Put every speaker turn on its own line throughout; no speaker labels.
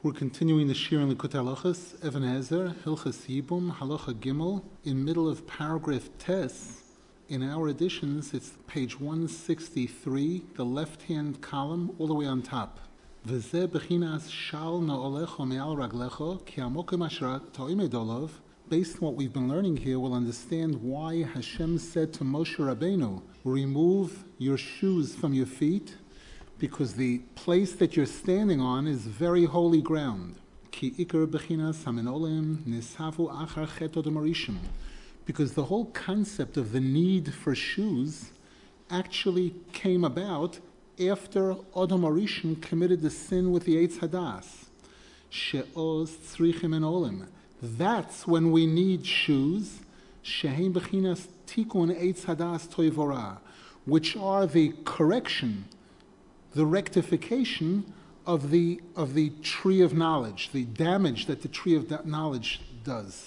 We're continuing the Shir in Likutei Halachos, Even Ezer, Hilchos Yibum, Halacha Gimel, in middle of paragraph Tes. In our editions, it's page 163, the left-hand column, all the way on top. V'zeh bechinas shal na'olecho me'al raglecho, ki hamokim asher to'imed olav. Based on what we've been learning here, we'll understand why Hashem said to Moshe Rabbeinu, remove your shoes from your feet, because the place that you're standing on is very holy ground. Ki ikar bechinas hamenolim nisavu achar chet odom harishon. Because the whole concept of the need for shoes actually came about after Odom Harishon committed the sin with the Eitz Hadas. She'oz tzrichim enolim. That's when we need shoes. Sheheim bechinas tikun Eitz Hadas toivora, which are the correction, the rectification of the tree of knowledge, the damage that the tree of knowledge does.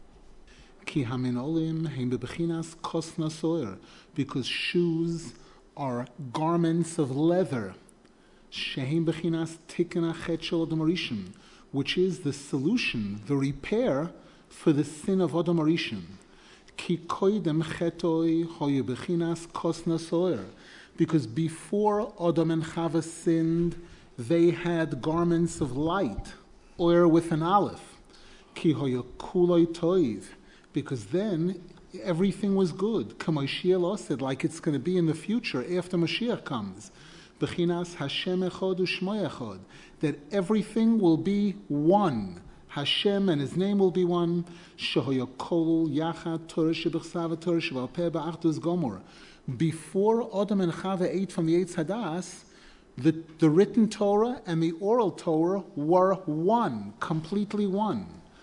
Ki haminolim heim bebechinas kos nasoir, because shoes are garments of leather. Sheheim bechinas tikkun hachet shel Odom Harishon, which is the solution, the repair for the sin of Odom Harishon. Ki koidem chetoi hoye bechinas kos nasoir, because before Adam and Chava sinned, they had garments of light, oir with an aleph. Ki hoye kuloi toiv, because then everything was good. Kamoshiel said, like it's going to be in the future after Mashiach comes. Bechinas Hashem echad u'shmo echad, that everything will be one. Hashem and His name will be one. Shehoya kol yachad Torah shebechsav Torah sheval peh ba'achdus gomor. Before Adam and Chava ate from the Eitz Hadas, the written Torah and the oral Torah were one, completely one.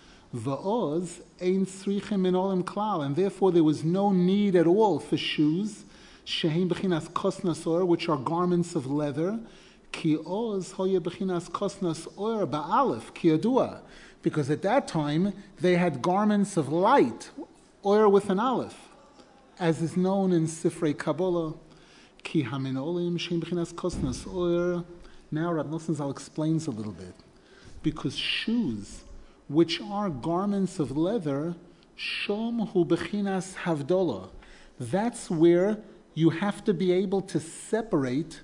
Va'oz ein tzrichim min olam klal, and therefore there was no need at all for shoes. Sheheim bechinas kos nasoir, which are garments of leather. Ki oz hoye bechinas kos nasoir ba'alef ki yadua, because at that time they had garments of light, oir with an aleph, as is known in Sifrei Kabbalah. Ki haminolim sheheim bechinas kos nasoir. Now Rav Nosson Zal explains a little bit, because shoes, which are garments of leather, shom hu bechinas havdolah. That's where you have to be able to separate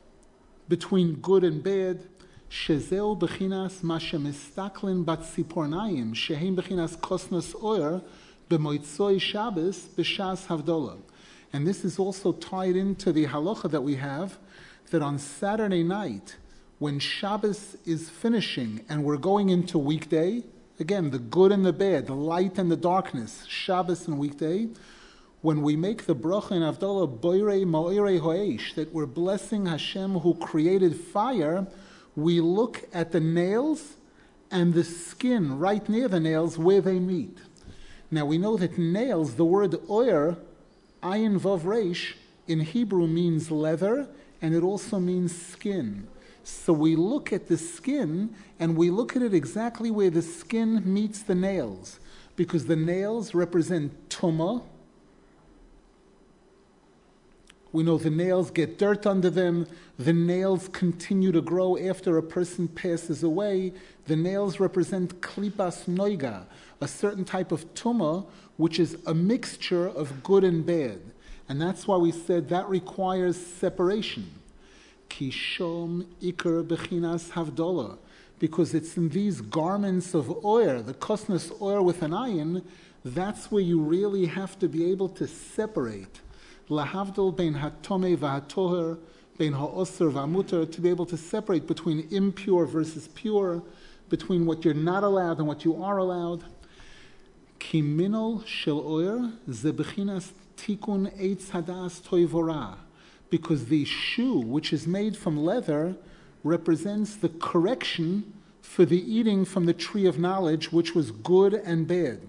between good and bad. Shezeu bechinas ma shemistaklin bat sipornayim shehem bechinas kosnas oyer b'moitzoi Shabbos b'shas havdolah. And this is also tied into the halacha that we have, that on Saturday night, when Shabbos is finishing and we're going into weekday, again, the good and the bad, the light and the darkness, Shabbos and weekday, when we make the bracha in Havdalah, Boirei Ma'orei Ho'esh, that we're blessing Hashem who created fire, we look at the nails and the skin right near the nails where they meet. Now we know that nails, the word oyer, ayin vav reish, in Hebrew means leather, and it also means skin. So we look at the skin, and we look at it exactly where the skin meets the nails, because the nails represent tumah. We know the nails get dirt under them. The nails continue to grow after a person passes away. The nails represent klipas noiga, a certain type of tumah, which is a mixture of good and bad. And that's why we said that requires separation. Kishom ikar bechinas havdolah, because it's in these garments of oir, the kosnas oir with an ayin, that's where you really have to be able to separate. Lahavdol bein hatome v'hatoher, bein ha'osr v'amuter, to be able to separate between impure versus pure, between what you're not allowed and what you are allowed. Ki minol shel oir ze bechinas tikun eitz hadas toivora, because the shoe, which is made from leather, represents the correction for the eating from the tree of knowledge, which was good and bad.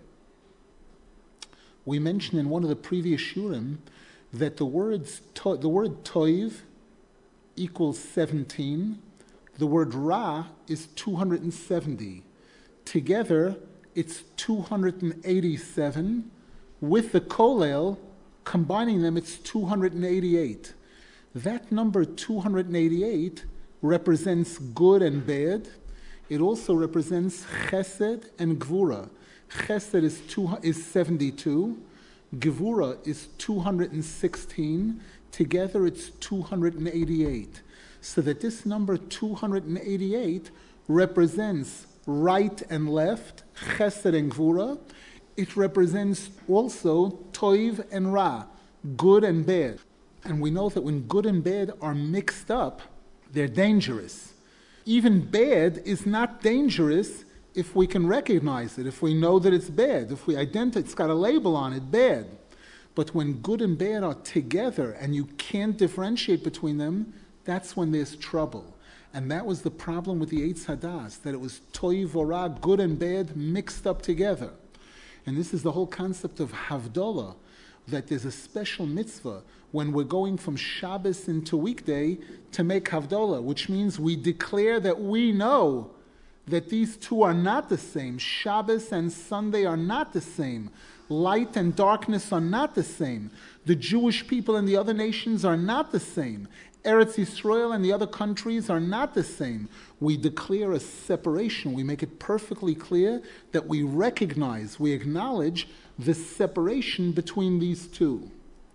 We mentioned in one of the previous shurim that the word toiv equals 17, the word ra is 270. Together, it's 287. With the kolel, combining them, it's 288. That number 288 represents good and bad. It also represents Chesed and Gvura. Chesed is 72, Gevura is 216. Together it's 288. So that this number 288 represents right and left, Chesed and Gvura. It represents also Toiv and Ra, good and bad. And we know that when good and bad are mixed up, they're dangerous. Even bad is not dangerous if we can recognize it, if we know that it's bad, if we identify, it's got a label on it, bad. But when good and bad are together and you can't differentiate between them, that's when there's trouble. And that was the problem with the Eitz Hadas, that it was Toiv or Ra, good and bad, mixed up together. And this is the whole concept of Havdalah, that there's a special mitzvah when we're going from Shabbos into weekday to make Havdalah, which means we declare that we know that these two are not the same. Shabbos and Sunday are not the same. Light and darkness are not the same. The Jewish people and the other nations are not the same. Eretz Yisrael and the other countries are not the same. We declare a separation. We make it perfectly clear that we recognize, we acknowledge the separation between these two.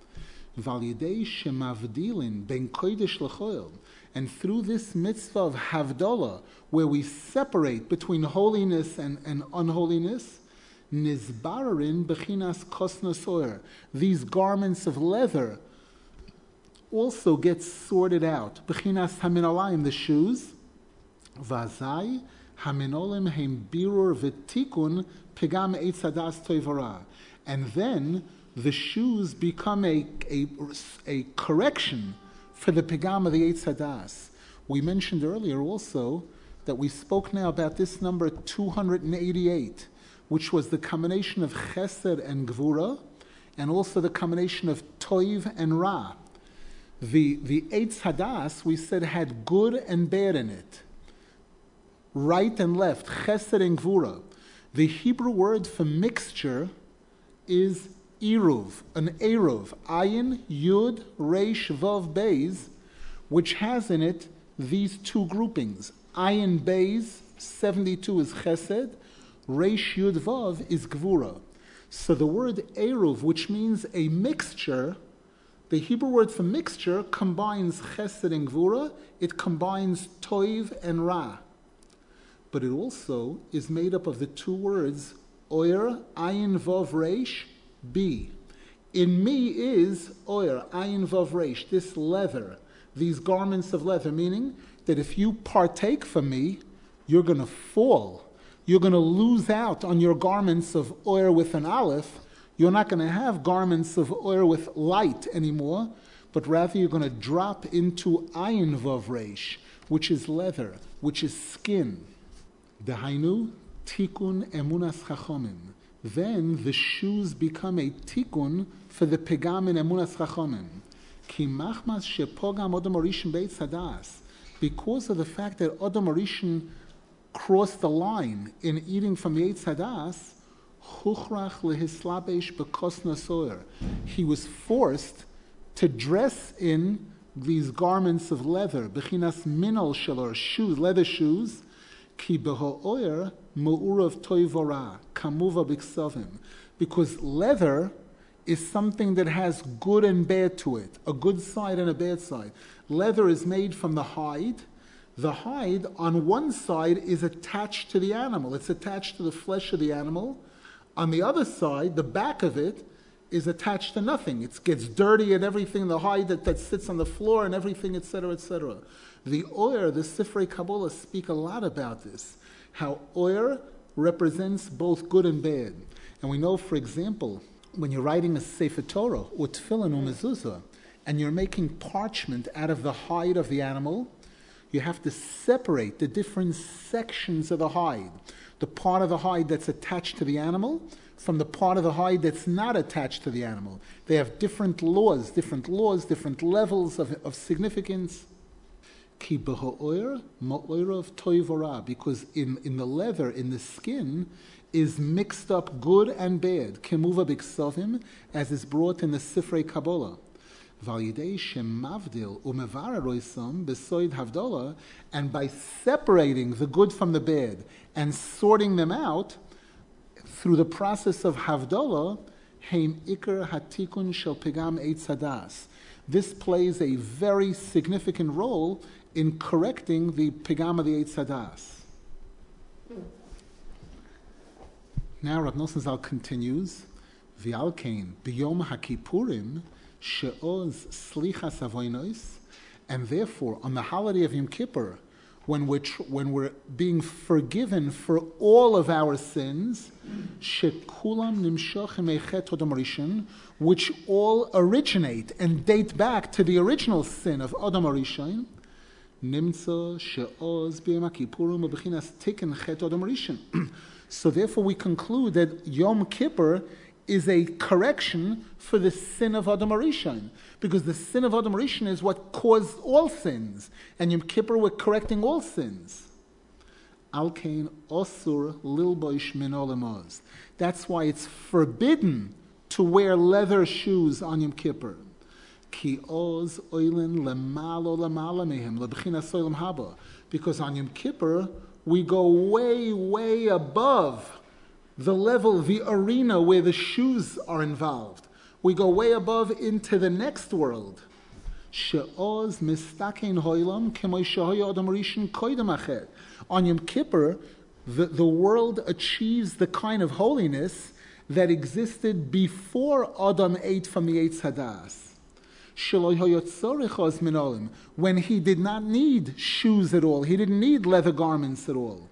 And through this mitzvah of Havdalah, where we separate between holiness and unholiness, Nizbarin bechinas kosnasoyer, these garments of leather also get sorted out. Bechinas haminalayim, the shoes. Vazai haminolim heim birur v'tikun pegam eitz hadas toivara. And then the shoes become a correction for the pegam of the Eitz Hadas. We mentioned earlier also that we spoke now about this number 288, which was the combination of Chesed and Gvura, and also the combination of Toiv and Ra. The Eitz Hadas, we said, had good and bad in it. Right and left, Chesed and Gvura. The Hebrew word for mixture is Eruv, an Eruv, Ayin, Yud, Reish, Vav, Beis, which has in it these two groupings. Ayin, Beis, 72 is Chesed, Reish, Yud, Vav is Gvura. So the word Eruv, which means a mixture, the Hebrew word for mixture combines Chesed and Gvura, it combines Toiv and Ra. But it also is made up of the two words Oyer, Ayin, Vav, Reish, B. In me is Oyer, Ayin, Vav, Reish, this leather, these garments of leather, meaning that if you partake from me, you're going to fall. You're going to lose out on your garments of Oyer with an Aleph. You're not going to have garments of Oyer with light anymore, but rather you're going to drop into Ayin, Vav, Reish, which is leather, which is skin. Dehainu, Tikun, Emunas Chachomim. Then the shoes become a tikkun for the pegam in Emunas Chachomim. Ki machmas shepogam Odom Harishon beitz hadas. Because of the fact that Odom Harishon crossed the line in eating from the Eitz Hadas, chuchrach lehislabesh bekos nasoyer. He was forced to dress in these garments of leather, bechinas minol shalor, shoes, leather shoes, ki beho'oyer Mu'urav toivora, kamuva biksavim. Because leather is something that has good and bad to it, a good side and a bad side. Leather is made from the hide. The hide on one side is attached to the animal. It's attached to the flesh of the animal. On the other side, the back of it is attached to nothing. It gets dirty and everything, the hide that sits on the floor and everything, etc., etc. The Oyer, the Sifrei Kabbalah speak a lot about this. How Oyer represents both good and bad. And we know, for example, when you're writing a Sefer Torah, or Tefillin or Mezuzah, and you're making parchment out of the hide of the animal, you have to separate the different sections of the hide. The part of the hide that's attached to the animal from the part of the hide that's not attached to the animal. They have different laws, different levels of significance. Ki beho'oyer ma'oirav toivora, because in the leather, in the skin, is mixed up good and bad. Kemuva biksavim, as is brought in the Sifrei Kabbalah. And by separating the good from the bad and sorting them out through the process of Havdalah, Heim Iker Hatikun Shel Pigam Eitz Hadas. This plays a very significant role in correcting the Pigam of the Eitz Hadas. Now Rav Nosson Zal continues, V'alkein b'yom HaKippurim she'oz slichas avonos, and therefore on the holiday of Yom Kippur, when we're being forgiven for all of our sins, shekulam nimshochem echet Adam Rishon, which all originate and date back to the original sin of Adam Rishon, nimtza she'oz b'yom HaKippurim u'b'chinas tikkun chet Adam Rishon. So therefore we conclude that Yom Kippur is a correction for the sin of Adam Rishon, because the sin of Adam Rishon is what caused all sins, and Yom Kippur we're correcting all sins. Alkein osur lilboish min olamos. That's why it's forbidden to wear leather shoes on Yom Kippur. Ki oz oilin lemalo lemala mehem lebchinas oilam haba. Because on Yom Kippur we go way, way above the level, the arena where the shoes are involved. We go way above into the next world. She'oz mistakein hoilam k'may shehoya Adam Rishon koydem achet. On Yom Kippur, the world achieves the kind of holiness that existed before Adam ate from the Eitz Hadas. When he did not need shoes at all, he didn't need leather garments at all.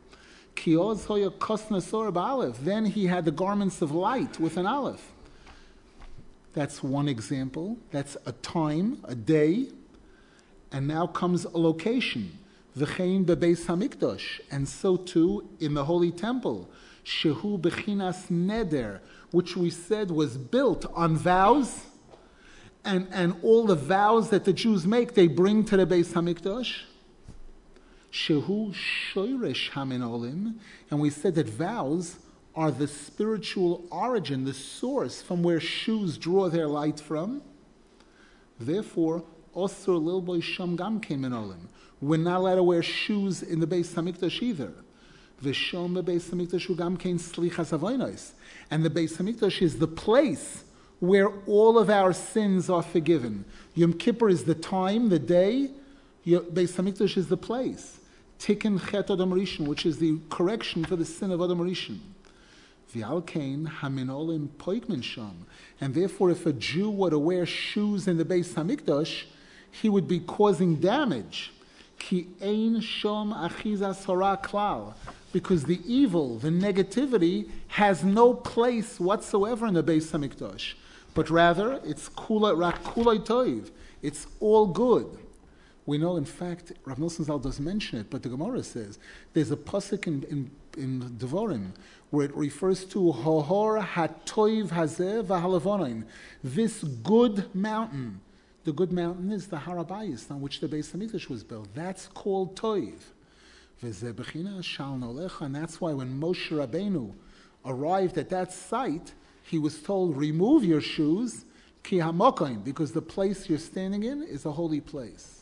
Then he had the garments of light with an aleph. That's one example. That's a time, a day. And now comes a location. V'chein bebeis hamikdash. And so too in the Holy Temple. Shehu bechinas neder, which we said was built on vows. And all the vows that the Jews make, they bring to the Beis Hamikdash. Shehu shoyresh haminolim. And we said that vows are the spiritual origin, the source from where shoes draw their light from. Therefore, osur lilboy sham gam minolim. We're not allowed to wear shoes in the Beis Hamikdash either. V'shom beBeis Hamikdash hu gam kein slichas avonos. And the Beis Hamikdash is the place where all of our sins are forgiven. Yom Kippur is the time, the day. Beis Hamikdash is the place. Tikkun chet Adam Rishon, which is the correction for the sin of Adam Rishon. V'alkein haminolim poikmen sham. And therefore, if a Jew were to wear shoes in the Beis Hamikdash, he would be causing damage. Ki ein shom achizas hara klal. Because the evil, the negativity, has no place whatsoever in the Beis Hamikdash. But rather, it's rak kulay toiv. It's all good. We know, in fact, Rav Nosson Zal does mention it, but the Gemara says there's a pasuk in Devarim where it refers to Hohor hatoiv hazeh v'halavonin. This good mountain. The good mountain is the Har HaBayis on which the Beis Hamikdash was built. That's called toiv. And that's why when Moshe Rabbeinu arrived at that site, he was told, remove your shoes, ki hamokaim, because the place you're standing in is a holy place.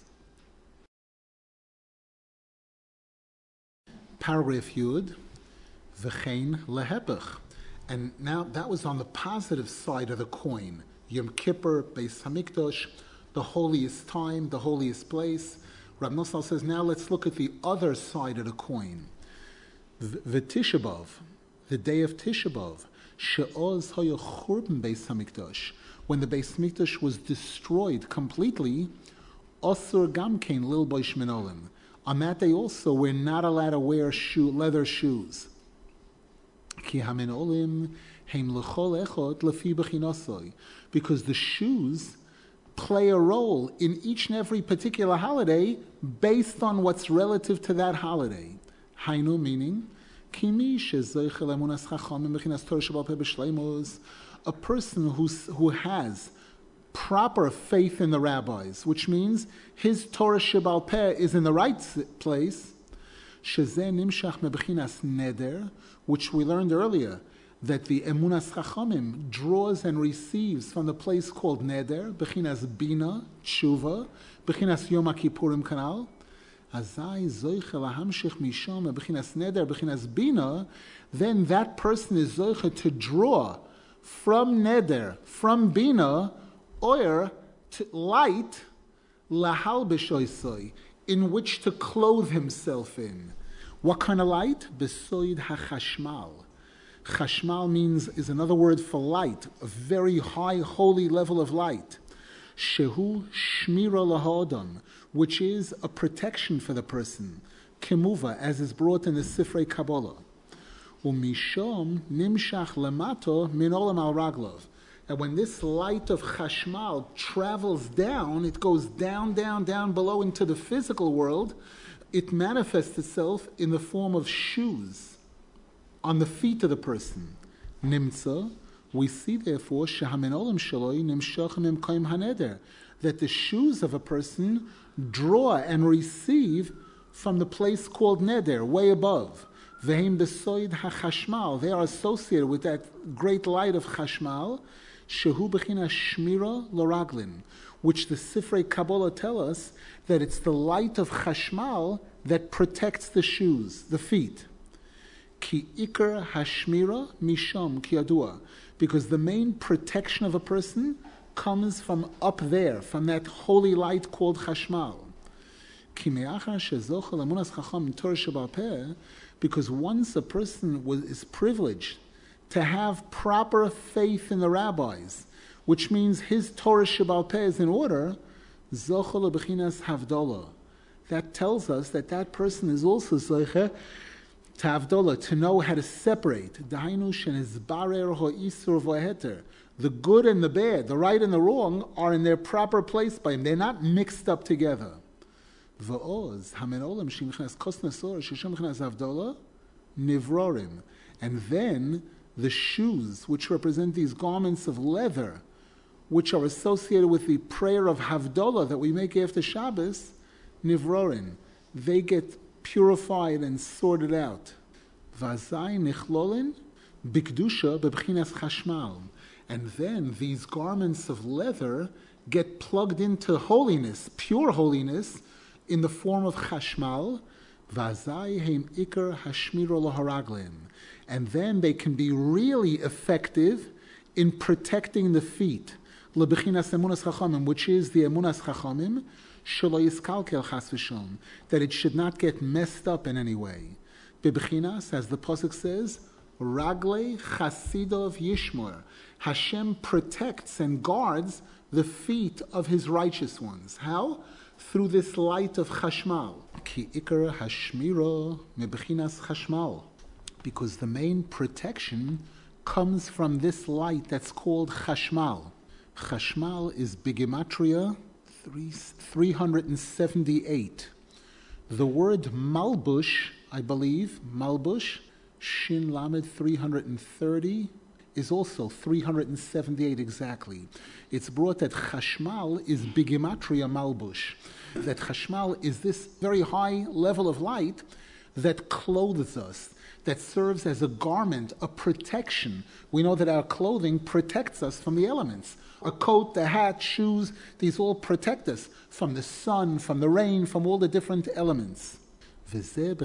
Paragraph Yud, v'chein lehepech. And now that was on the positive side of the coin. Yom Kippur, Beis Hamikdash, the holiest time, the holiest place. Rav Nosson says, now let's look at the other side of the coin. V'Tisha B'Av, the day of Tisha B'Av, she'oz haya churban Beis Hamikdash, when the Beis Hamikdash was destroyed completely, osur gamkein lil boish minolim. On that day also, we're not allowed to wear leather shoes. Ki haminolim heim lechol echot lefi b'chinosoi, because the shoes play a role in each and every particular holiday based on what's relative to that holiday. Hainu meaning, a person who has proper faith in the rabbis, which means his Torah Shebal Peh is in the right place, which we learned earlier, that the Emunas Chachamim draws and receives from the place called Neder, Bechinas Bina, Tshuva, Bechinas Yom HaKippurim Kanal, Azai Zoiche Lahamshich Mishom, Bechinas Neder, Bechinas Bina, then that person is Zoiche to draw from Neder, from Bina, oir, light, Lahal B'shoisoi, in which to clothe himself in. What kind of light? Besoid HaChashmal. Chashmal is another word for light, a very high, holy level of light. Shehu Shmira Lahadam, which is a protection for the person. Kemuva, as is brought in the Sifrei Kabbalah. Umishom Nimshach Lamato Min Olam Al Raglov. And when this light of Chashmal travels down, it goes down, down, down below into the physical world, it manifests itself in the form of shoes on the feet of the person. Nimtza, we see therefore Shehamenolim Shaloi Nimshachim Imkoim Haneder, that the shoes of a person draw and receive from the place called Neder, way above. Vehem Besoid HaChashmal, they are associated with that great light of Chashmal, Shehu Bechina Shmira Loraglin, which the Sifrei Kabbalah tell us that it's the light of Chashmal that protects the shoes, the feet. Ki Iker Hashmira Mishom Ki Yadua, because the main protection of a person comes from up there, from that holy light called Chashmal. Ki Me'achar Shezochel Emunas Chacham Torah Sheba'al Peh, because once a person is privileged to have proper faith in the rabbis, which means his Torah Sheba'al Peh is in order, Zochel Bechinas Havdalah. That tells us that that person is also Zoche to Havdalah, to know how to separate. Dahainu Shenizbarer Ho'isur V'heter. The good and the bad, the right and the wrong, are in their proper place by him. They're not mixed up together. V'oz Hamenolim Shimchnas Kosnasor Shishimchnas Havdalah Nivrorim. And then the shoes, which represent these garments of leather, which are associated with the prayer of Havdalah that we make after Shabbos, Nivrorin, they get purified and sorted out. Vazai Nichlolin Bikdusha Bebchinas Chashmal. And then these garments of leather get plugged into holiness, pure holiness, in the form of Chashmal. Vazai Heim Iker Hashmiro Loharaglim. And then they can be really effective in protecting the feet. Lebechinas Emunas Chachamim, which is the Emunas Chachamim, Shelo Yiskalkel Chas V'Shom, that it should not get messed up in any way. Bebechinas, as the pasuk says, Ragle Chasidov Yishmor. Hashem protects and guards the feet of his righteous ones. How? Through this light of Chashmal. Ki Iker Hashmiro Mebechinas Chashmal. Because the main protection comes from this light that's called Chashmal. Chashmal is Bigematria 378. The word Malbush, I believe, Malbush, Shin Lamed 330, is also 378 exactly. It's brought that Chashmal is Bigematria Malbush. That Chashmal is this very high level of light that clothes us, that serves as a garment, a protection. We know that our clothing protects us from the elements. A coat, the hat, shoes, these all protect us from the sun, from the rain, from all the different elements. And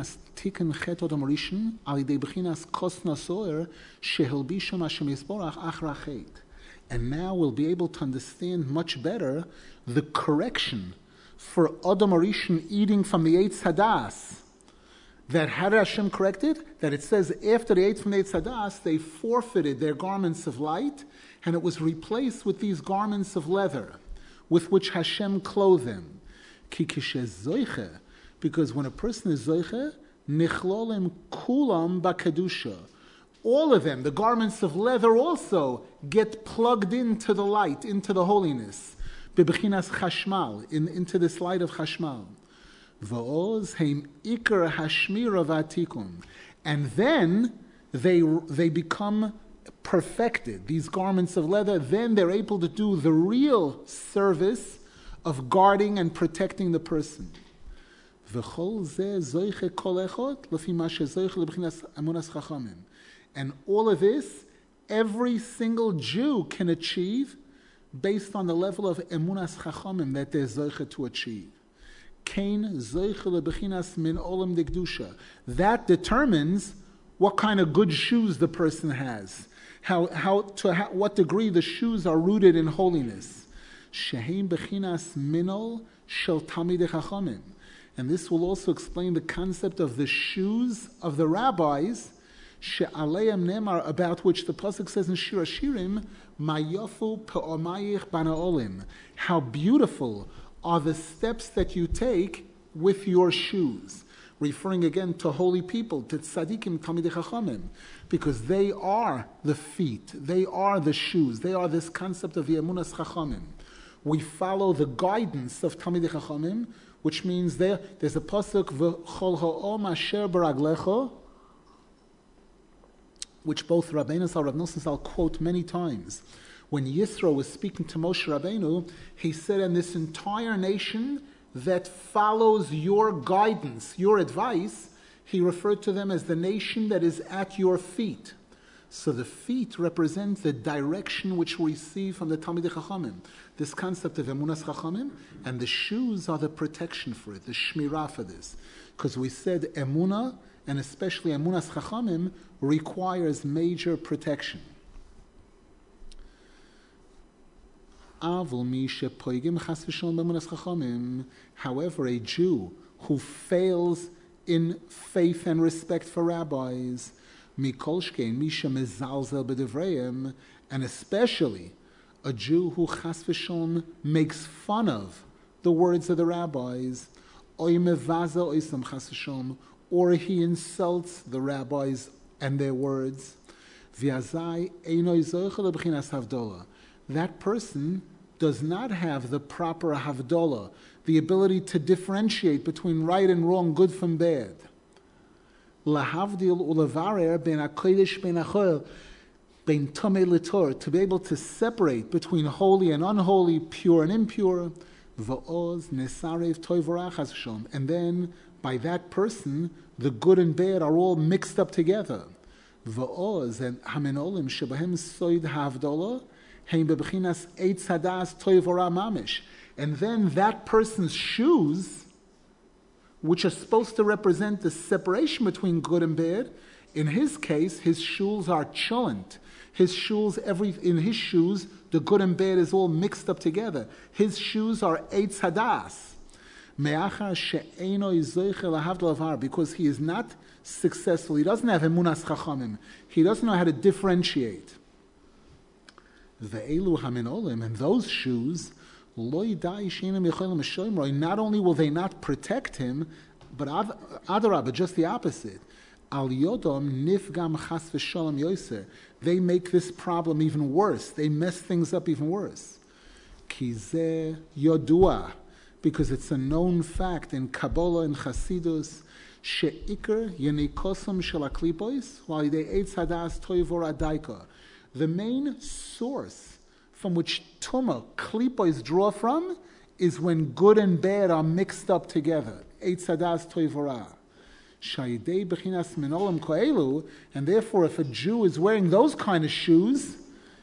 now we'll be able to understand much better the correction for Adam Arishan eating from the Eitz Hadas. That how did Hashem correct it? That it says after they ate from the Eitz Hadas, they forfeited their garments of light, and it was replaced with these garments of leather, with which Hashem clothed them. Because when a person is zoiche, nichlolim kulam bakadusha. All of them, the garments of leather also, get plugged into the light, into the holiness. Bebechinas chashmal, into this light of chashmal. Va'oz heim ikar hashmira v'atikun. And then they become perfected, these garments of leather. Then they're able to do the real service of guarding and protecting the person. And all of this, every single Jew can achieve based on the level of emunas chachamim that they're zoicha to achieve. Kain zoicha lebechinas min olam dekdusha. That determines what kind of good shoes the person has. What degree the shoes are rooted in holiness. Sheheim bechinas minol shel tamidei chachamim. And this will also explain the concept of the shoes of the rabbis, she'aleim nemar, about which the pasuk says in Shir Hashirim, mayofu pe'omayich bana olim. How beautiful are the steps that you take with your shoes. Referring again to holy people, to tzadikim tamidei chachamim, because they are the feet, they are the shoes, they are this concept of the emunas chachamim. We follow the guidance of tamidei chachamim, which means there's a pasuk v'chol ha'om asher baraglecha, which both Rabbeinu Zal, Rav Nosson Zal quote many times. When Yisro was speaking to Moshe Rabbeinu, he said, "And this entire nation that follows your guidance, your advice," he referred to them as the nation that is at your feet. So the feet represent the direction which we receive from the Talmidei Chachamim, this concept of Emunas Chachamim, and the shoes are the protection for it, the shmirah for this. Because we said Emunah, and especially Emunas Chachamim, requires major protection. However, a Jew who fails in faith and respect for rabbis, and especially a Jew who chas v'shalom makes fun of the words of the rabbis, or he insults the rabbis and their words, that person does not have the proper havdalah, the ability to differentiate between right and wrong, good from bad. Lahavdil ulavarer ben hakodesh ben achol, ben tamei litor, to be able to separate between holy and unholy, pure and impure. Va'oz nesarev toiv v'ra chas v'shalom, and then by that person, the good and bad are all mixed up together. Va'oz and hamenolim shebahem soid havdalah. And then that person's shoes, which are supposed to represent the separation between good and bad, in his case, his shoes are cholent. In his shoes, the good and bad is all mixed up together. His shoes are eitz hadas. Because he is not successful. He doesn't have emunas chachamim. He doesn't know how to differentiate. Ve'elu hamenolim, and those shoes, not only will they not protect him, but adarabah, just the opposite. Al yodom nifgam chas v'shalom yoser. They make this problem even worse. They mess things up even worse. Ki zeh yodua, because it's a known fact in Kabbalah and Chasidus, she'ikar yenikosom shel haklipois, while they eitz hadas toivor adaika. The main source from which Tumah, Klipos draw from, is when good and bad are mixed up together. Eitz hadas toivora. Shaydei bechinas minolam koelu, and therefore if a Jew is wearing those kind of shoes,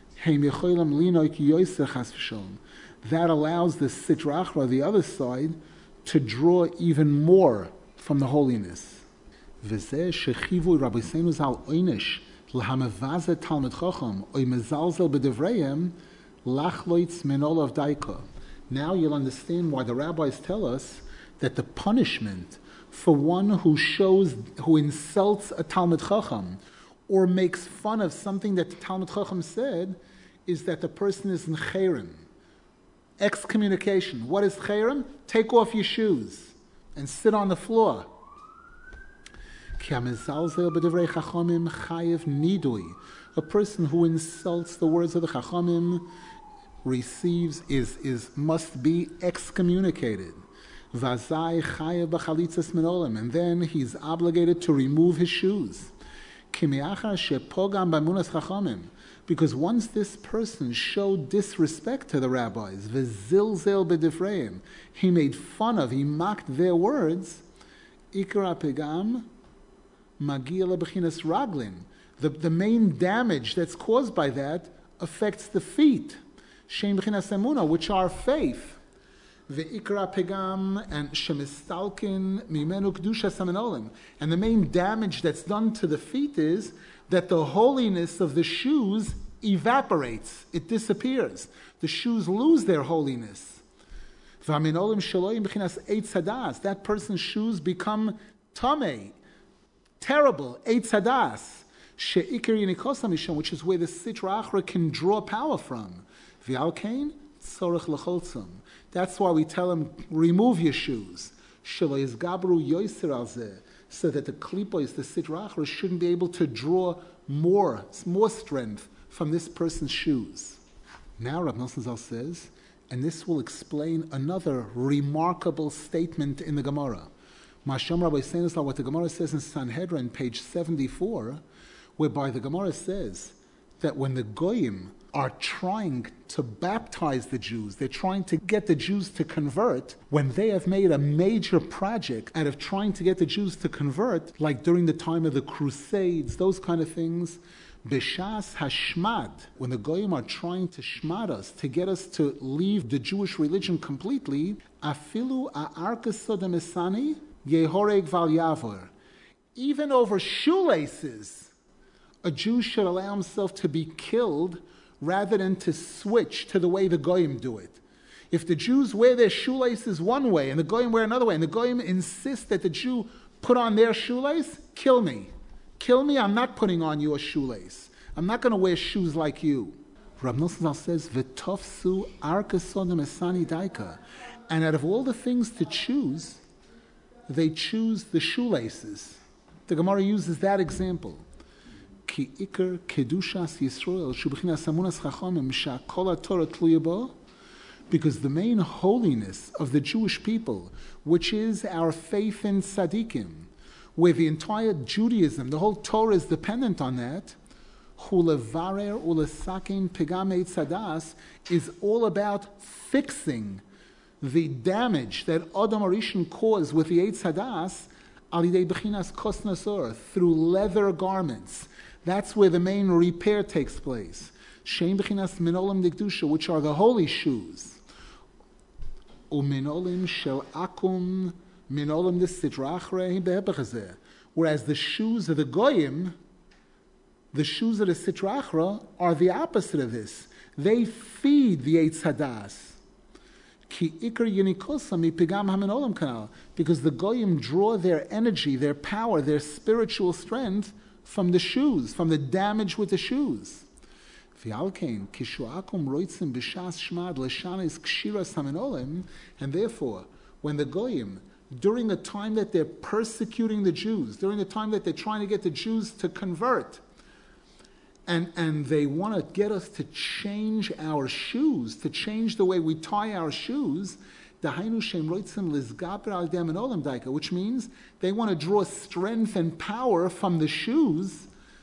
that allows the Sitra Achra, the other side, to draw even more from the holiness. V'zeh shechivu Rabbi Seinu Zal oinish, now you'll understand why the rabbis tell us that the punishment for one who insults a Talmid Chacham or makes fun of something that the Talmid Chacham said is that the person is in cherem, excommunication. What is cherem? Take off your shoes and sit on the floor. A person who insults the words of the Chachamim must be excommunicated. And then he's obligated to remove his shoes. Because once this person showed disrespect to the rabbis, he made fun of, he mocked their words, Ikra Pegam, magia lebechinas raglin. The main damage that's caused by that affects the feet, shem bechinas emuna, which are faith. Ve'ikra pegam and shemistalkin mimenu kedusha samenolim. And the main damage that's done to the feet is that the holiness of the shoes evaporates. It disappears. The shoes lose their holiness. V'amenolim shaloim bechinas eitz hadas. That person's shoes become tamei, terrible, eitz hadas. She'ikar yinikosa mishon, which is where the sitra achra can draw power from. V'alkein tzorech lecholtzum. That's why we tell him, remove your shoes. So that the klipos, the sitra achra, shouldn't be able to draw more strength from this person's shoes. Now Rav Nosson Zal says, and this will explain another remarkable statement in the Gemara. Masham Rabbi Seinos, what the Gemara says in Sanhedrin, page 74, whereby the Gemara says that when the Goyim are trying to baptize the Jews, they're trying to get the Jews to convert, when they have made a major project out of trying to get the Jews to convert, like during the time of the Crusades, those kind of things, B'shas hashmad, when the Goyim are trying to shmad us, to get us to leave the Jewish religion completely, afilu a'arkasod mesani yehoreg val yavor. Even over shoelaces, a Jew should allow himself to be killed rather than to switch to the way the Goyim do it. If the Jews wear their shoelaces one way and the Goyim wear another way, and the Goyim insist that the Jew put on their shoelace, kill me. Kill me, I'm not putting on your shoelace. I'm not going to wear shoes like you. Rav Nosson says, V'tofsu arkasodem esani daika. And out of all the things to choose, they choose the shoelaces. The Gemara uses that example. Ki ikar kedushas Yisrael shubechinas amunas chachamim sha'kol Torah tluya bo, because the main holiness of the Jewish people, which is our faith in tzaddikim, where the entire Judaism, the whole Torah is dependent on that, chulevarer ulesakin pegam eitz hadas, is all about fixing the damage that Adam Arishan caused with the eitz hadas al yidei bechinas kos nasor, through leather garments. That's where the main repair takes place. Shein bechinas minolim dikdusha, which are the holy shoes. Uminolim shel akum minolim desitrachre behepachazeh. Whereas the shoes of the goyim, the shoes of the sitrachra, are the opposite of this. They feed the eitz hadas. Ki ikar yinikosa mi pigam haminolim kanal, because the goyim draw their energy, their power, their spiritual strength from the shoes, from the damage with the shoes. And therefore, when the goyim, during the time that they're persecuting the Jews, during the time that they're trying to get the Jews to convert, and they want to get us to change our shoes, to change the way we tie our shoes, which means they want to draw strength and power from the shoes.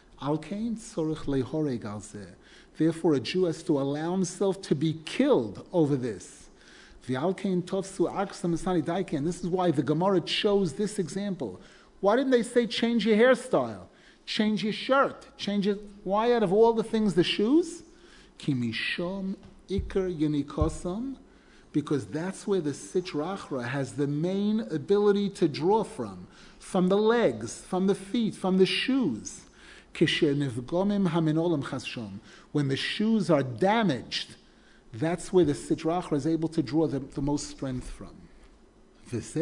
Therefore, a Jew has to allow himself to be killed over this. And this is why the Gemara chose this example. Why didn't they say change your hairstyle? Change your shirt? Change it. Why out of all the things the shoes? Kimishom ikar yenikosam, because that's where the sitra achra has the main ability to draw from the legs, from the feet, from the shoes. When the shoes are damaged, that's where the sitra achra is able to draw the most strength from. And this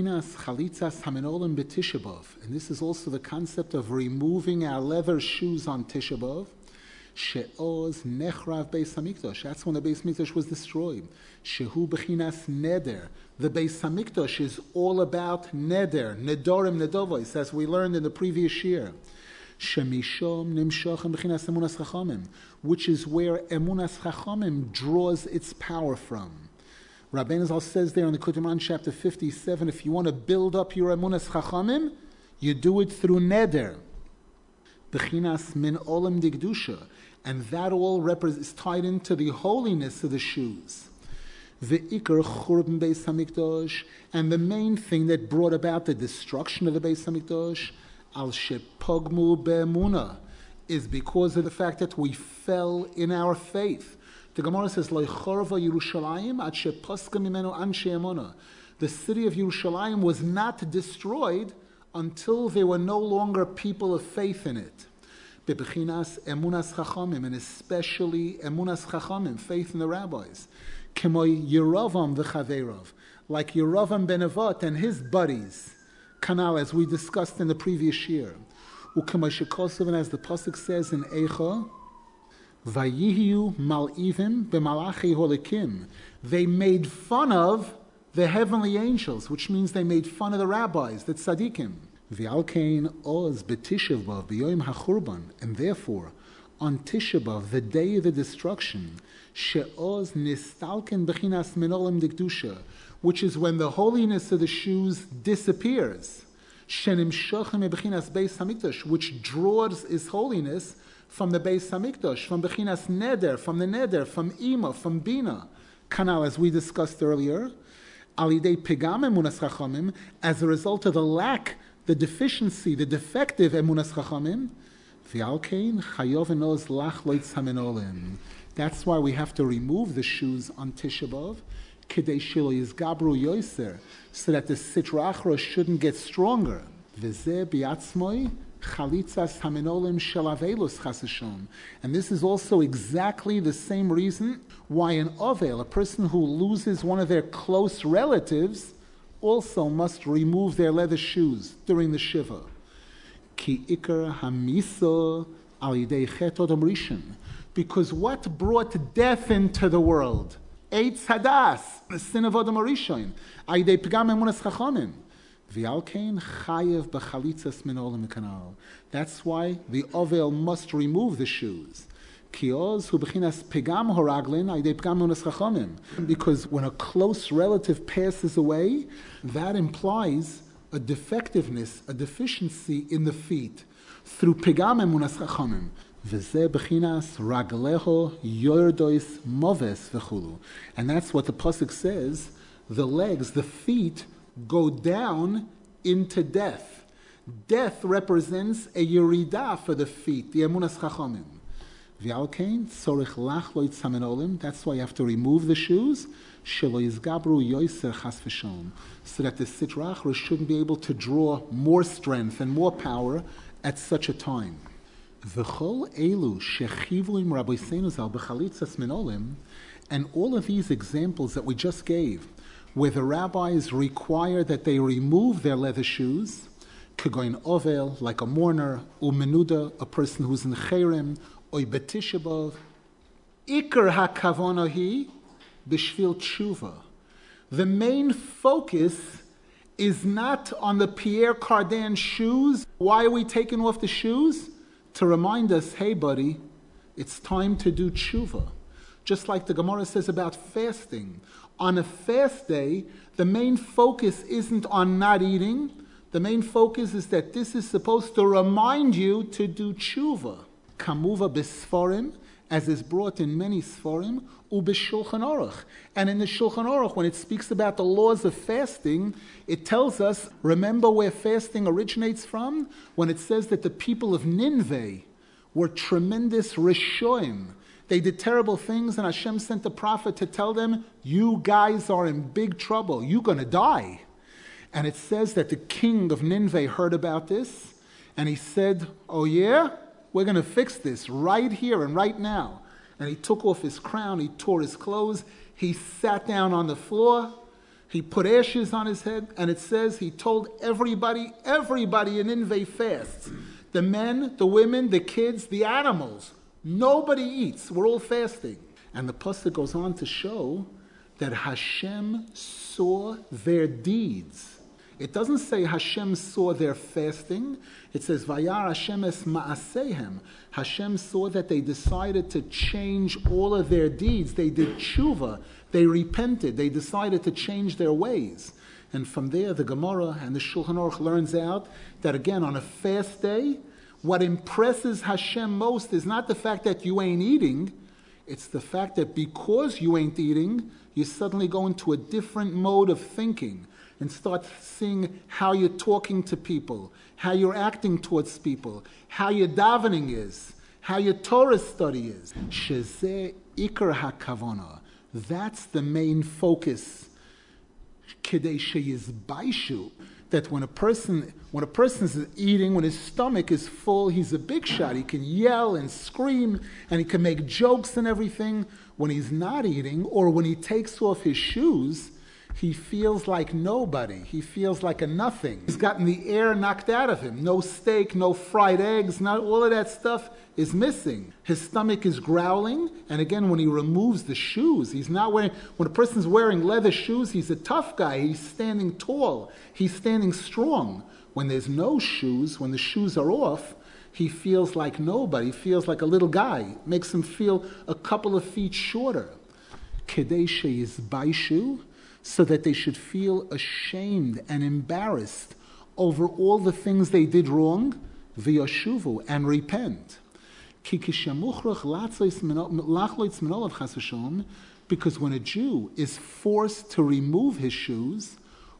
is also the concept of removing our leather shoes on Tisha B'Av. She'oz nechrav Beis Hamikdash. That's when the Beis Hamikdash was destroyed. Shehu bechinas neder. The Beis Hamikdash is all about neder, nedorim, nedovos, as we learned in the previous year. Shemishom nimshochem bechinas emunas chachamim, which is where emunas chachamim draws its power from. Rabbeinu Zal says there in the Kutuman chapter 57, if you want to build up your emunas chachamim, you do it through neder. Bechinas min olam digdusha, and that all is tied into the holiness of the shoes. The ikar churban Beis Hamikdash, and the main thing that brought about the destruction of the Beis Hamikdash, al shepogmu be'emuna, is because of the fact that we fell in our faith. The Gemara says, Lo chorva Yerushalayim ad shepaska mimenu anshe emuna. The city of Yerushalayim was not destroyed until there were no longer people of faith in it. Bebechinas emunas chachamim, and especially emunas chachamim, faith in the rabbis. K'moy Yeravam v'chaveirav, like Yeravam ben Nevat and his buddies, Kanal, as we discussed in the previous year. U'k'moy shekosav, and as the pasuk says in Eicha, Vayihiu mal'ivim b'malachi holikim. They made fun of the heavenly angels, which means they made fun of the rabbis, the tzaddikim. V'alkein oz b'tisha b'av b'yoyim hachurban, and therefore, on Tisha B'av, the day of the destruction, she'oz nistalken b'chinas menolim dikdusha, which is when the holiness of the shoes disappears. Shenim shochem b'chinas beis hamikdash, which draws its holiness from the Beis Hamikdash, from Bechinas Neder, from the Neder, from Ima, from Bina. Kanal, as we discussed earlier, Alidei Pegam Emunas Chachamim, as a result of the lack, the deficiency, the defective Emunas Chachamim, V'alkein Chayov Enoz Lach Loitz Hamenolim. That's why we have to remove the shoes on Tisha B'Av, Kedei Shilo Yizgabru Yoiser, so that the Sitra Achra shouldn't get stronger. V'zeh Biatzmoi, Chalitzas hamenolim shelavelus chasashon. And this is also exactly the same reason why an ovel, a person who loses one of their close relatives, also must remove their leather shoes during the Shiva. Ki ikar hamisa al yidei chet odom rishon. Because what brought death into the world? Eitz hadas, the sin of Odom Rishon. Al yidei pigam emunas chachamim. That's why the ovel must remove the shoes. Because when a close relative passes away, that implies a defectiveness, a deficiency in the feet through pigam emunas chachamim. And that's what the pasuk says, the legs, the feet, go down into death. Death represents a yerida for the feet, the emunas chachamim. V'alkein tzorich lach lo yitzamenolim. That's why you have to remove the shoes. Shelo yizgabru yoiser chas v'shalom, so that the sitra achra shouldn't be able to draw more strength and more power at such a time. V'chol elu shechivu im rabbeinu zal b'chalitzas menolim, and all of these examples that we just gave, where the rabbis require that they remove their leather shoes, Kegoin Ovel, like a mourner, Umenuda, a person who's in Cherem, Oy Betisha B'Av, Iker HaKavonahi, B'Shvil Tshuva. The main focus is not on the Pierre Cardin shoes. Why are we taking off the shoes? To remind us, hey buddy, it's time to do tshuva. Just like the Gemara says about fasting. On a fast day, the main focus isn't on not eating. The main focus is that this is supposed to remind you to do tshuva. Kamuva b'sforim, as is brought in many sforim, u'b'shulchan aruch. And in the Shulchan Aruch, when it speaks about the laws of fasting, it tells us, remember where fasting originates from? When it says that the people of Nineveh were tremendous rishoim. They did terrible things, and Hashem sent the prophet to tell them, you guys are in big trouble. You're going to die. And it says that the king of Nineveh heard about this, and he said, oh yeah? We're going to fix this right here and right now. And he took off his crown, he tore his clothes, he sat down on the floor, he put ashes on his head, and it says he told everybody in Nineveh fasts. The men, the women, the kids, the animals. Nobody eats. We're all fasting. And the pasuk goes on to show that Hashem saw their deeds. It doesn't say Hashem saw their fasting. It says, Vayar Hashem es ma'asehem. Hashem saw that they decided to change all of their deeds. They did tshuva. They repented. They decided to change their ways. And from there, the Gemara and the Shulchan Aruch learns out that, again, on a fast day, what impresses Hashem most is not the fact that you ain't eating, it's the fact that because you ain't eating, you suddenly go into a different mode of thinking. and start seeing how you're talking to people, how you're acting towards people, how your davening is, how your Torah study is. Shezeh ikar hakavana. That's the main focus. Kedei sheyizbaishu. That when a person's eating, when his stomach is full, he's a big shot. He can yell and scream, and he can make jokes and everything. When he's not eating, or when he takes off his shoes, he feels like nobody. He feels like a nothing. He's gotten the air knocked out of him. No steak, no fried eggs, not all of that stuff is missing. His stomach is growling, and again, when he removes the shoes, he's not wearing, when a person's wearing leather shoes, he's a tough guy. He's standing tall. He's standing strong. When there's no shoes, when the shoes are off, he feels like nobody. He feels like a little guy. It makes him feel a couple of feet shorter. Kedei sheyizbaishu, so that they should feel ashamed and embarrassed over all the things they did wrong, v'yashuvu, and repent. Because when a Jew is forced to remove his shoes,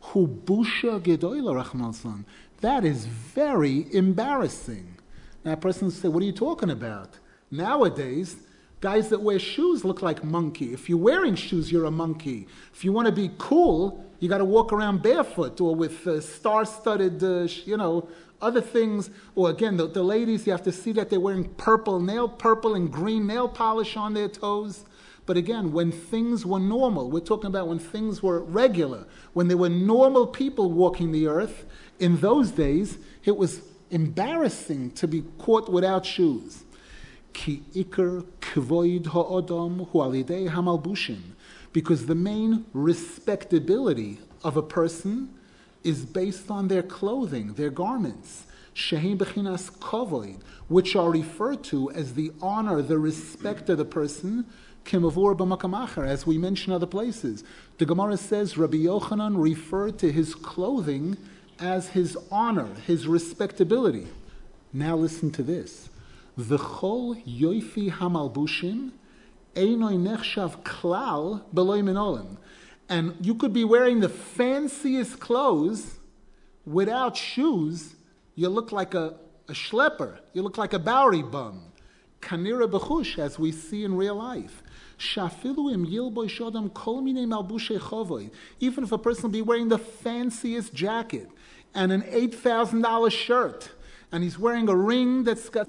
that is very embarrassing. Now a person will say, what are you talking about? Nowadays, guys that wear shoes look like monkey. If you're wearing shoes, you're a monkey. If you want to be cool, you got to walk around barefoot or with star-studded, other things. Or again, the ladies, you have to see that they're wearing purple and green nail polish on their toes. But again, when things were normal, we're talking about when things were regular, when there were normal people walking the earth, in those days, it was embarrassing to be caught without shoes. Ki ikar kvoid ha'odam hu alidei hamalbushim, because the main respectability of a person is based on their clothing, their garments, shehem bechinas kavoid, which are referred to as the honor, the respect of the person, kimavur b'makam acher, as we mention other places. The Gemara says Rabbi Yochanan referred to his clothing as his honor, his respectability. Now listen to this. V'chol yoifi hamalbushim einoi nechshav klal beloy minolim. And you could be wearing the fanciest clothes without shoes. You look like a schlepper. You look like a Bowery bum. Kanira b'chush, as we see in real life. Shafilu im yilboy shodam kol minei malbushe chovoy. Even if a person will be wearing the fanciest jacket and an $8,000 shirt, and he's wearing a ring that's got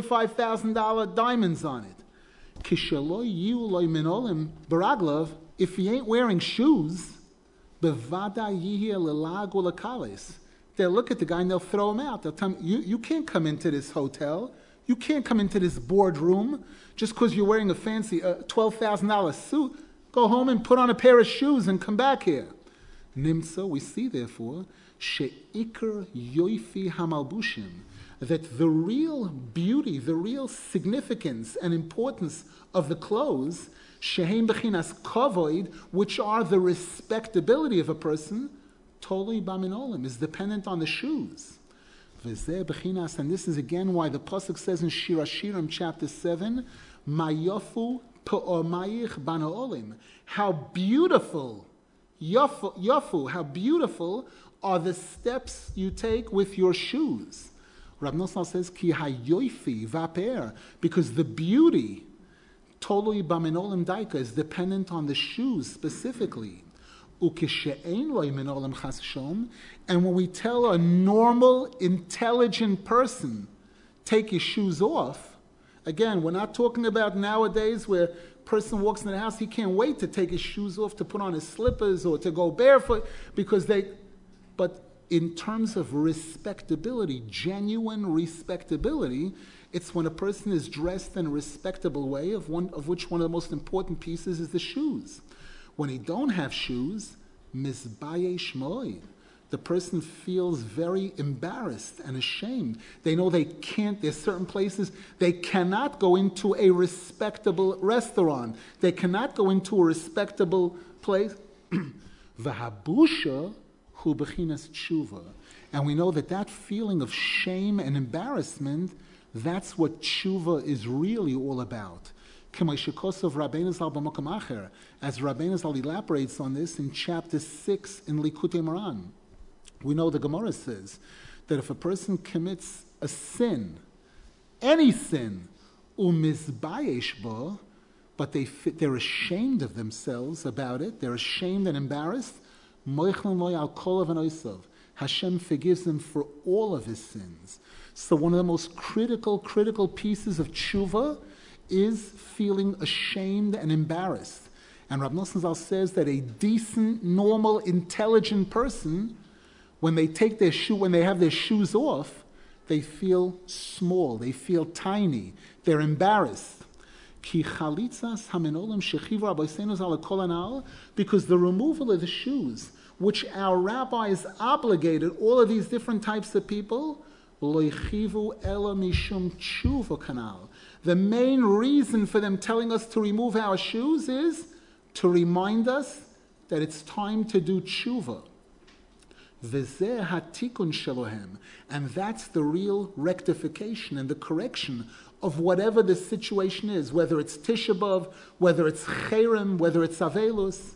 $45,000 diamonds on it. Kishaloi yu loy minolim baraglov. If he ain't wearing shoes, bevada yihya lelag ulakalis. They'll look at the guy and they'll throw him out. They'll tell him, you can't come into this hotel. You can't come into this boardroom just because you're wearing a fancy $12,000 suit. Go home and put on a pair of shoes and come back here. Nimtza, we see therefore, she'ikar yoifi hamalbushim, that the real beauty, the real significance and importance of the clothes, shehem bechinas kavoid, which are the respectability of a person, totally baminolim, is dependent on the shoes. V'zeh bechinas, and this is again why the pasuk says in Shir Hashirim chapter 7, Mayofu pe'omayich banolim. How beautiful, yofu, how beautiful are the steps you take with your shoes. Rav Nosson says, Ki hayoifi vaper, because the beauty, totally baminolim daika, is dependent on the shoes specifically. And when we tell a normal, intelligent person, take your shoes off, again, we're not talking about nowadays where a person walks in the house, he can't wait to take his shoes off, to put on his slippers or to go barefoot, but in terms of respectability, genuine respectability, it's when a person is dressed in a respectable way, of which one of the most important pieces is the shoes. When he don't have shoes, mizbaye shmoy, the person feels very embarrassed and ashamed. They know they can't, there's certain places, they cannot go into a respectable restaurant. They cannot go into a respectable place. V'habusha hu bechinas tshuva. And we know that feeling of shame and embarrassment, that's what tshuva is really all about. K'moishikosov Rabbeinu Zal b'makom acher, as Rabbeinu Zal elaborates on this in chapter 6 in Likutei Moran. We know the Gemara says that if a person commits a sin, any sin, umizbayesh bo, but they're ashamed of themselves about it, they're ashamed and embarrassed, moichlin loy al kol avanosav, Hashem forgives them for all of his sins. So one of the most critical pieces of tshuva is feeling ashamed and embarrassed. And Rav Nosson Zal says that a decent, normal, intelligent person, when they have their shoes off, they feel small, they feel tiny, they're embarrassed. Because the removal of the shoes, which our rabbis obligated all of these different types of people, the main reason for them telling us to remove our shoes is to remind us that it's time to do tshuva. And that's the real rectification and the correction of whatever the situation is, whether it's Tisha B'Av, whether it's Cherem, whether it's Avelus.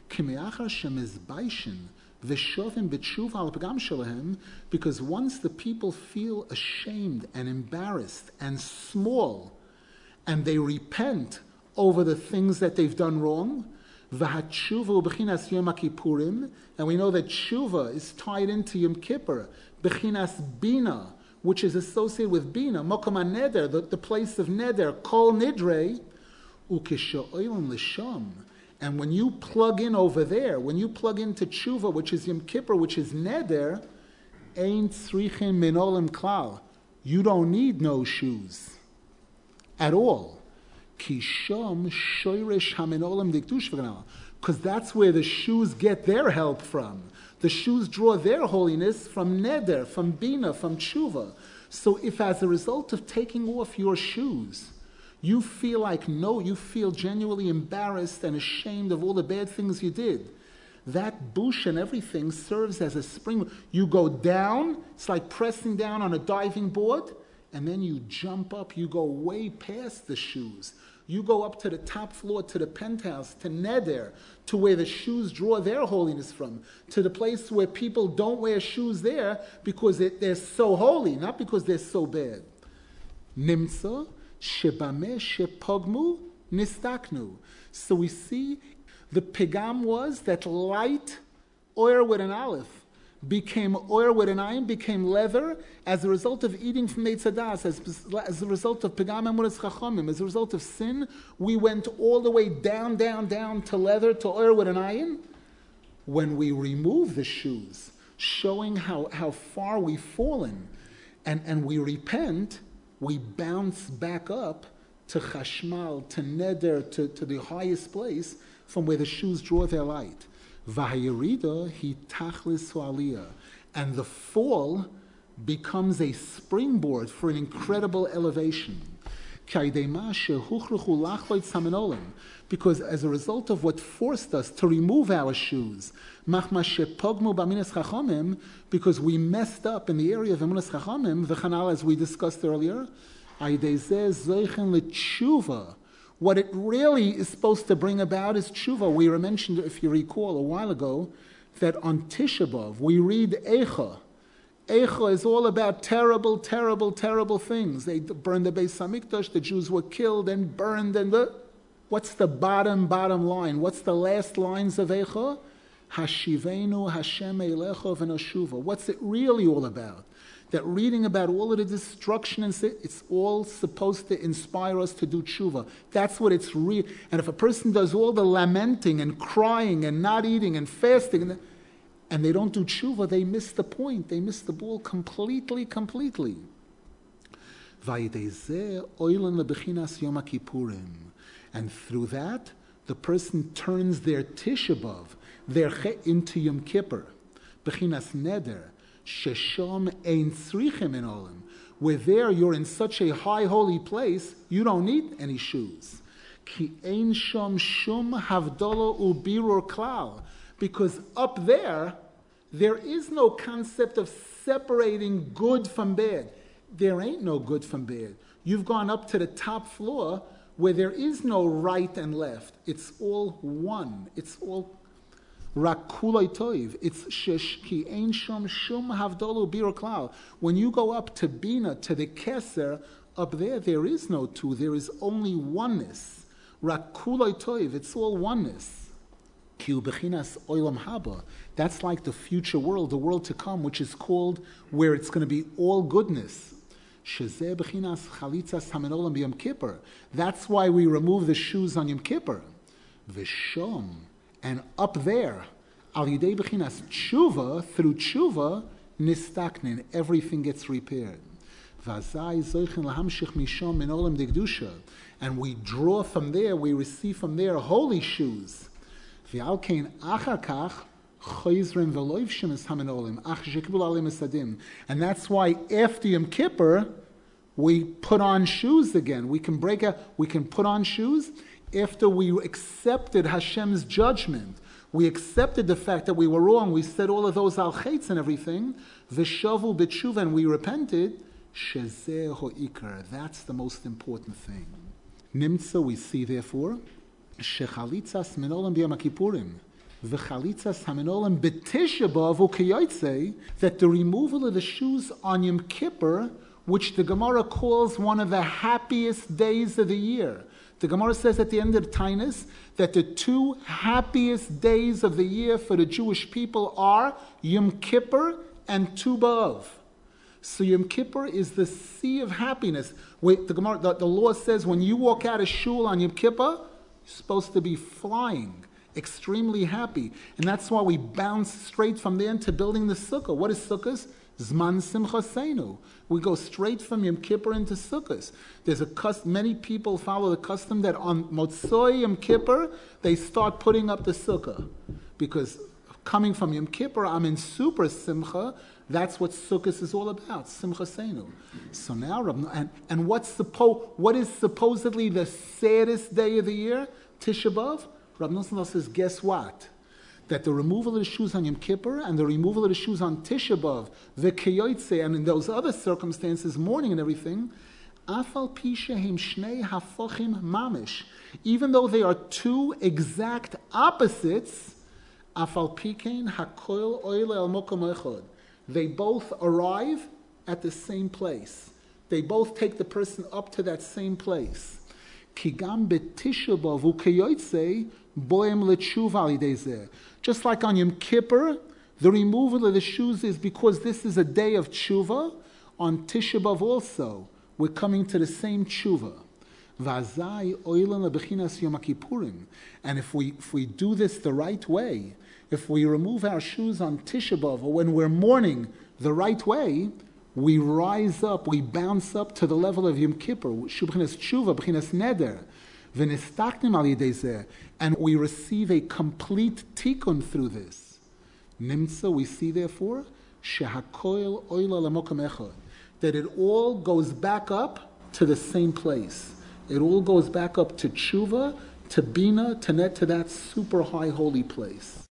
Because once the people feel ashamed and embarrassed and small, and they repent over the things that they've done wrong, and we know that tshuva is tied into Yom Kippur, Bechinas Bina, which is associated with Bina, Mokom HaNeder, the place of Neder, Kol Nidrei, Ukesho'olim L'sham. And when you plug in over there, when you plug into tshuva, which is Yom Kippur, which is Neder, Ein Tzrichim Min Olam Klal. You don't need no shoes at all. Kisham Shoyresh Hamin Olam Diktush V'ganal. Because that's where the shoes get their help from. The shoes draw their holiness from Neder, from Bina, from Tshuva. So if as a result of taking off your shoes, you feel genuinely embarrassed and ashamed of all the bad things you did, that bush and everything serves as a spring. You go down, it's like pressing down on a diving board, and then you jump up, you go way past the shoes. You go up to the top floor, to the penthouse, to Neder, to where the shoes draw their holiness from, to the place where people don't wear shoes there because they're so holy, not because they're so bad. Nimtza shebameh shepogmu nistaknu. So we see the pigam was that light oil with an aleph became oil with an ayin, became leather as a result of eating from Eitzadas, as a result of pigam emunas chachamim, as a result of sin. We went all the way down to leather, to oil with an ayin. When we remove the shoes, showing how far we've fallen, and we repent, we bounce back up to chashmal, to neder, to the highest place from where the shoes draw their light. V'hayirida hi tachlis aliyah, and the fall becomes a springboard for an incredible elevation. Because as a result of what forced us to remove our shoes, because we messed up in the area of Emunas Chachamim, the Chanal, as we discussed earlier, what it really is supposed to bring about is tshuva. We mentioned, if you recall, a while ago, that on Tisha B'Av we read Eicha. Eicha is all about terrible things. They burned the Beis Hamikdash, the Jews were killed and burned, what's the bottom line? What's the last lines of Eicha? Hashivenu Hashem Eilecha v'noshuva. What's it really all about? That reading about all of the destruction and sin, it's all supposed to inspire us to do tshuva. That's what it's real. And if a person does all the lamenting and crying and not eating and fasting, and they don't do tshuva, they miss the point. They miss the ball completely. And through that, the person turns their Tisha B'Av, their into Yom Kippur, Bechinas Neder, Shesham ein tzrichim in olim. Where there you're in such a high holy place, you don't need any shoes. Ki ein sham shum havdala ubirur klal. Because up there is no concept of separating good from bad. There ain't no good from bad. You've gone up to the top floor where there is no right and left. It's all one. It's all Rakulai Toiv. It's Shesh Ki Ein Shom Shum Havdolu Bira Klal. When you go up to Bina, to the Keser, up there is no two. There is only oneness. Rakulai Toiv. It's all oneness. Kiu Bechinas Oilam Haba. That's like the future world, the world to come, which is called where it's going to be all goodness. Shezeh Bechinas Chalitzas Hamenolam B'Yom Kippur. That's why we remove the shoes on Yom Kippur. V'shom. And up there, Al Yidei Bechinas Tshuva, through Tshuva, Nistaknin, everything gets repaired. V'azai Zoichen Lahamshich Mishom Menolam Degdusha. And we draw from there, we receive from there holy shoes. V'alkein Achakach Choizrim V'loivshim Es Hamenolim Ach Shekibul Alim Esadim. And that's why after Yom Kippur, we put on shoes again. We can put on shoes after we accepted Hashem's judgment. We accepted the fact that we were wrong. We said all of those al-chaitz and everything. V'shavu b'tshuva, and we repented. Shezeh ho'ikar. That's the most important thing. Nimtza, we see therefore, shechalitzas menolam b'yom kippurim, v'chalitzas hamenolam b'tisha b'av u'kiyotze, that the removal of the shoes on Yom Kippur, which the Gemara calls one of the happiest days of the year. The Gemara says at the end of the Tainus that the two happiest days of the year for the Jewish people are Yom Kippur and Tu B'Av. So Yom Kippur is the sea of happiness. The law says when you walk out of shul on Yom Kippur, you're supposed to be flying, extremely happy. And that's why we bounce straight from there into building the sukkah. What is sukkahs? Zman Simchaseinu. We go straight from Yom Kippur into Sukkot. There's many people follow the custom that on Motzoi Yom Kippur, they start putting up the sukkah. Because coming from Yom Kippur, I'm in super simcha. That's what Sukkot is all about, Simchaseinu. So now, and what is supposedly the saddest day of the year? Tisha B'Av? Rav Nosson says, guess what? That the removal of the shoes on Yom Kippur and the removal of the shoes on Tisha B'Av, the Kiyotze, and in those other circumstances, mourning and everything, Afal Pishahem Shnei Hafochim Mamish. Even though they are two exact opposites, Afal Pikein Hakoil Oile El Mokom Echad. They both arrive at the same place. They both take the person up to that same place. Kigam beTisha B'Av uKiyotze boem leTshuva alidei. Just like on Yom Kippur, the removal of the shoes is because this is a day of tshuva. On Tisha B'Av also, we're coming to the same tshuva. V'azai oilan lebechinas Yom Kippurim. And if we do this the right way, if we remove our shoes on Tisha B'Av, or when we're mourning the right way, we rise up, we bounce up to the level of Yom Kippur, Shubchinas Tshuva, B'chinas Neder, V'nistaknim al yidei zeh, and we receive a complete tikkun through this. Nimtza, we see therefore, shehakoil oila lamokom echad, that it all goes back up to the same place. It all goes back up to tshuva, to bina, to net, to that super high holy place.